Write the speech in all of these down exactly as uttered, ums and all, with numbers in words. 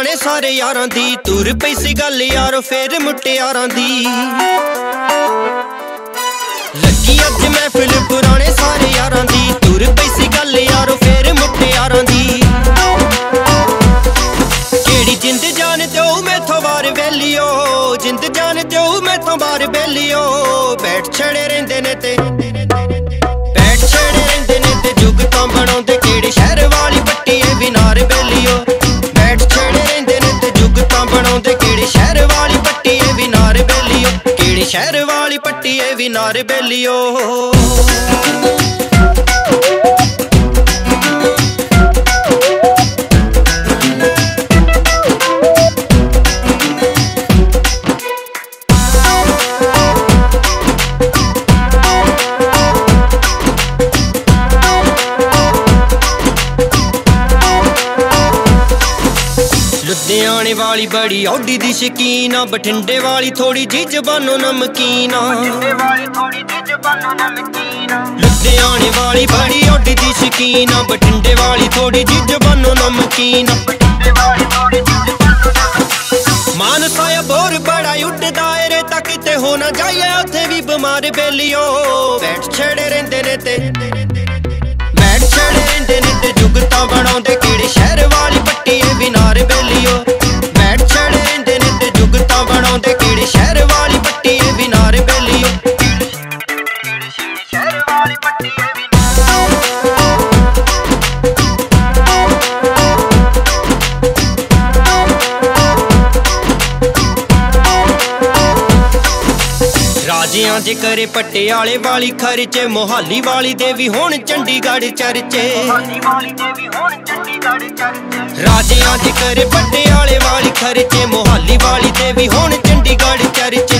पुराने सारे यारां दी तुर पई सी गल यारो फेर मुटियारां दी लगी अज महफिल पुराने सारे यारां दी तुर पई सी गल यारो फेर मुटियारां दी केड़ी जिंद जान दो मैथों बार वेलियो जिंद जान दो मैथों बार वेलियो बैठ छड़े रहिंदे ने ते बैठ छड़े रहिंदे ने ते जुग तां बनाउंदे केड़े शहर वाली पट्टी ए विनार बेलियो बैठ छड़े रहिंदे ने ते जुग तां बनाउंदे केड़े शहर वाली पट्टी ए विनार बेलियो केड़े शहर वाली पट्टी ए विनार बेलियो लुधियाने वाली बड़ी औडी दी शकीन आ बठिंडे वाली थोड़ी जी जबानो नमकीन आ लुधियाने वाली बड़ी औडी दी शकीन आ बठिंडे वाली थोड़ी जी जबानो नमकीन मानसाया बोर बड़ा उड दायरे तक किते हो ना जाइए उत्थे भी बीमार बेलियो बैठ छड़े रहिंदे ने ते बैठ छड़े रहिंदे ने ते जुग तां बनाउंदे केड़े शहर वाली पट्टी ए विनार बेलियो बैठ छड़े रहिंदे ने ते जुग तां बनाउंदे केड़े शहर वाली पट्टी ए विनार बेलियो शहर वाली पट्टी ए राजियां जे करे पटियाले वाली खर्चे मोहाली वाली दे भी होण चंडीगढ़ चर्चे राजियां जे करे पटियाले वाली खर्चे मोहाली वाली दे भी होण चंडीगढ़ चर्चे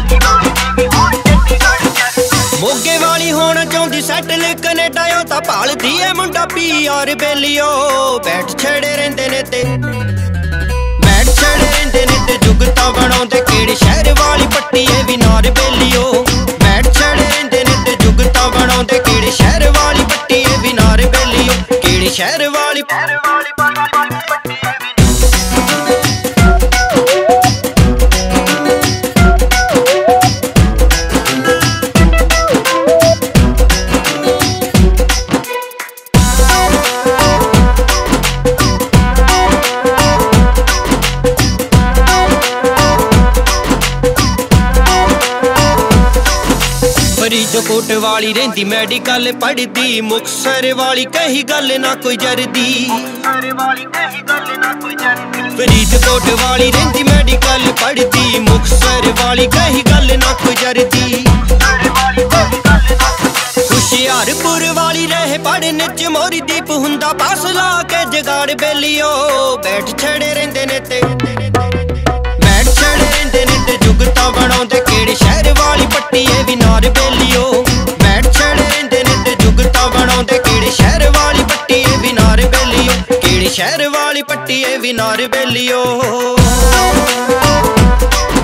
मोगे वाली होना चाहुंदी सैटल कनेडा ओ तां भालदी ऐ मुंडा पीआर बेलियो बैठ छड़े रहिंदे ने ते बैठ छड़े रहिंदे ने ते जुग तां बनाउंदे केड़े शहर वाली पट्टी ए विनार बेलियो बैठ छड़े रहिंदे ने ते जुग तां बनाउंदे केड़े शहर वाली पट्टी ए विनार बेलियो केड़े शहर वाली फरीदकोट वाली रहिंदी मेडिकल पढ़दी मुक्तसर वाली कही गल ना कोई जरदी फरीदकोट वाली रहिंदी मेडिकल पढ़दी मुक्तसर वाली कही गल ना कोई जरदी हुशियारपुर वाली रहे पढ़ने च मोरी दीप हुंदा पास ला के जगाड़ बेलियो बैठ छड़े रहिंदे ने ते बैठ छड़े रहिंदे ने ते जुग तां बनाउंदे केड़े शहर वाली पट्टी ए विनार बेलियो बैठ छड़े रहिंदे ने ते जुग तां बनाउंदे केड़े शहर वाली पट्टी ए विनार बेलियो केड़े शहर वाली पट्टी ए विनार बेलियो